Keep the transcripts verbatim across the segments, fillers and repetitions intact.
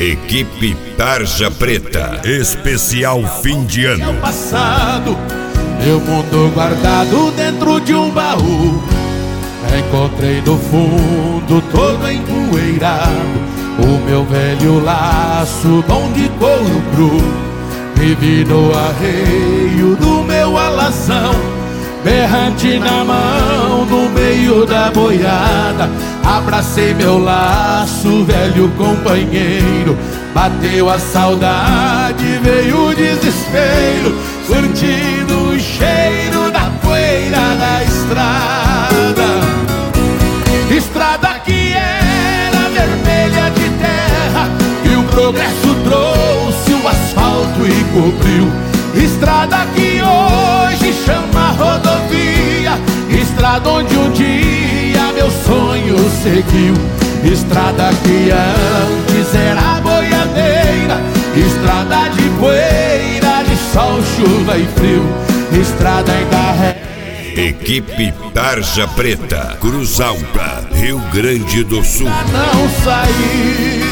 Equipe Tarja Preta, especial fim de ano. Passado, meu mundo guardado dentro de um baú. Encontrei no fundo todo empoeirado o meu velho laço, bom de couro cru. Me vi no arreio do meu alazão, berrante na mão, no meio da boiada. Abracei meu laço, velho companheiro. Bateu a saudade, veio o desespero, curtindo o cheiro da poeira da estrada. Estrada que era vermelha de terra, que o progresso trouxe o asfalto e cobriu. Estrada que hoje chama rodovia, estrada onde um dia meu sonho seguiu. Estrada que antes era boiadeira, estrada de poeira, de sol, chuva e frio. Estrada ainda é. Equipe Tarja Preta, Cruz Alta, Rio Grande do Sul. Não sair.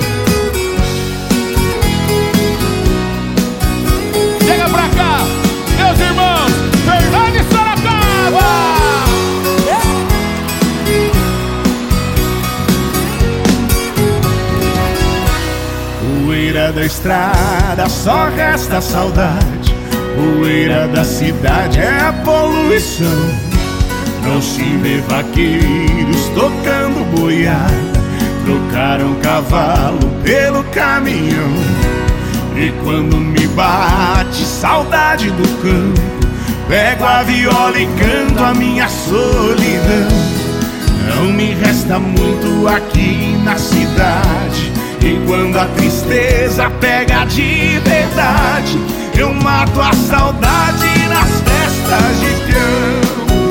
Chega pra cá, meus irmãos, Fernando e Sorocaba. Poeira da estrada, só resta saudade. Poeira da cidade é a poluição. Não se vê vaqueiros tocando boiada, trocaram cavalo pelo caminhão. E quando me bate saudade do campo, pego a viola e canto a minha solidão. Não me resta muito aqui na cidade, e quando a tristeza pega de verdade, eu mato a saudade nas festas de peão.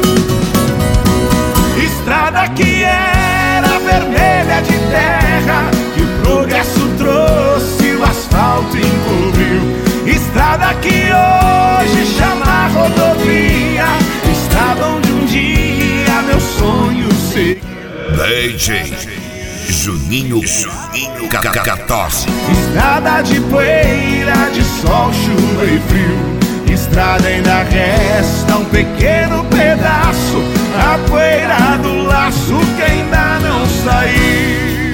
Estrada que era vermelha de terra, que o progresso trouxe, o asfalto encobriu. Estrada que hoje chama rodovia, estrada onde um dia meu sonho seguiu. D J Juninho, Juninho Cacatosse. Estrada de poeira, de sol, chuva e frio. Estrada ainda resta um pequeno pedaço, a poeira do laço que ainda não saiu.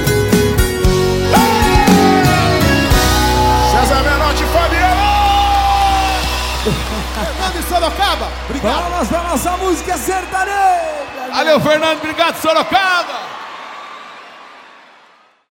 César Menotti, Fabiano. Fernando e Sorocaba, obrigado. Palmas pra nossa música sertaneja. Valeu, Fernando, obrigado, Sorocaba.